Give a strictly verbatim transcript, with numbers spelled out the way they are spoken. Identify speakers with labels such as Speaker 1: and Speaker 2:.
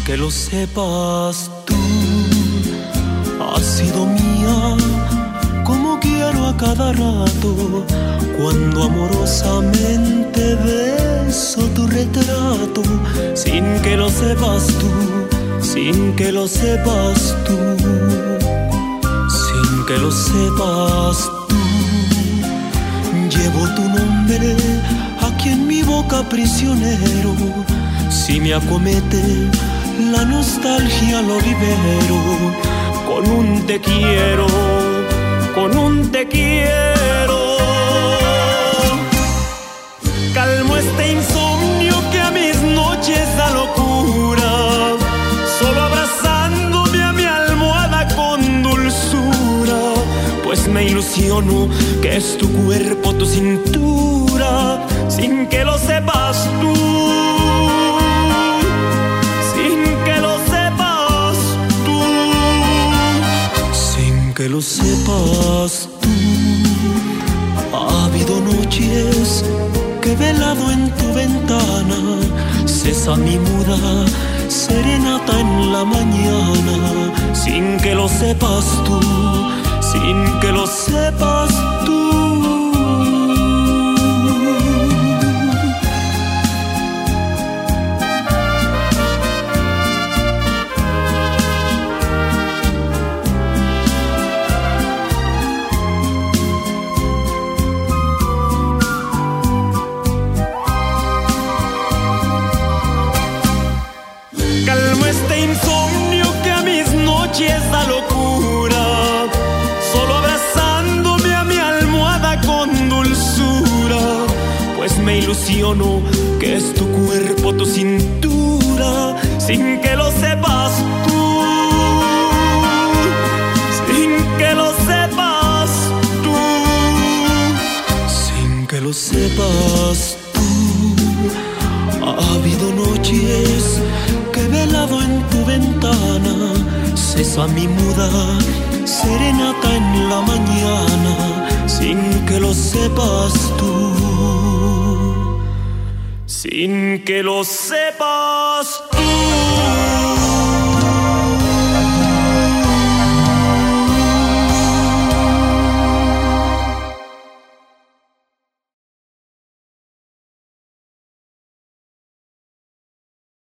Speaker 1: que lo sepas tú. Has sido mía como quiero a cada rato, cuando amorosamente beso tu retrato, sin que lo sepas tú, sin que lo sepas tú, sin que lo sepas tú. Llevo tu nombre aquí en mi boca prisionero, si me acomete la nostalgia lo libero, con un te quiero, con un te quiero. Calmo este insomnio que a mis noches da locura, solo abrazándome a mi almohada con dulzura, pues me ilusiono que es tu cuerpo, tu cintura, sin que lo sepas tú, sin que lo sepas tú, sin que lo sepas tú. Ha habido noches que he velado en tu ventana, cesa mi muda serenata en la mañana, sin que lo sepas tú, sin que lo sepas tú. Calmo este insomnio que a mis noches da locura, solo abrazándome a mi almohada con dulzura, pues me ilusiono que es tu cuerpo, tu cintura, sin que lo sepas tú, sin que lo sepas tú, sin que lo sepas tú. Ha habido noches que he velado en tu ventana, cesa mi muda serenata en la mañana, sin que lo sepas tú, sin que lo sepas tú.